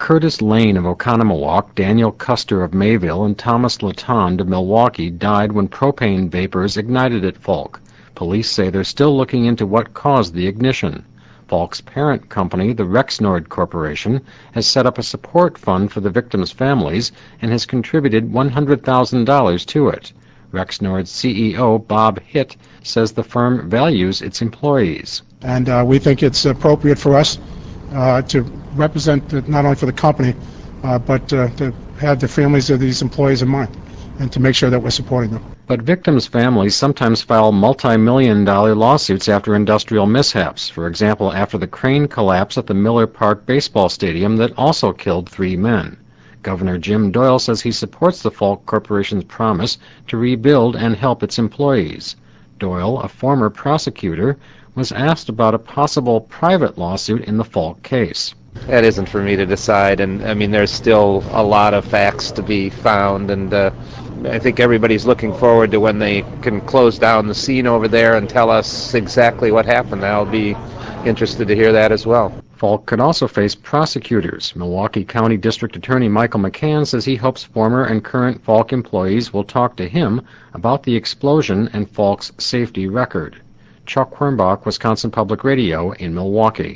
Curtis Lane of Oconomowoc, Daniel Custer of Mayville, and Thomas Latond of Milwaukee died when propane vapors ignited at Falk. Police say they're still looking into what caused the ignition. Falk's parent company, the Rexnord Corporation, has set up a support fund for the victims' families and has contributed $100,000 to it. Rexnord's CEO, Bob Hitt, says the firm values its employees. And we think it's appropriate for us to represent not only for the company, but to have the families of these employees in mind and to make sure that we're supporting them. But victims' families sometimes file multi-million-dollar lawsuits after industrial mishaps. For example, after the crane collapse at the Miller Park baseball stadium that also killed 3 men. Governor Jim Doyle says he supports the Falk Corporation's promise to rebuild and help its employees. Doyle, a former prosecutor, was asked about a possible private lawsuit in the Falk case. That isn't for me to decide, and I mean there's still a lot of facts to be found, and I think everybody's looking forward to when they can close down the scene over there and tell us exactly what happened. I'll be interested to hear that as well. Falk could also face prosecutors. Milwaukee County District Attorney Michael McCann says he hopes former and current Falk employees will talk to him about the explosion and Falk's safety record. Chuck Quirmbach, Wisconsin Public Radio in Milwaukee.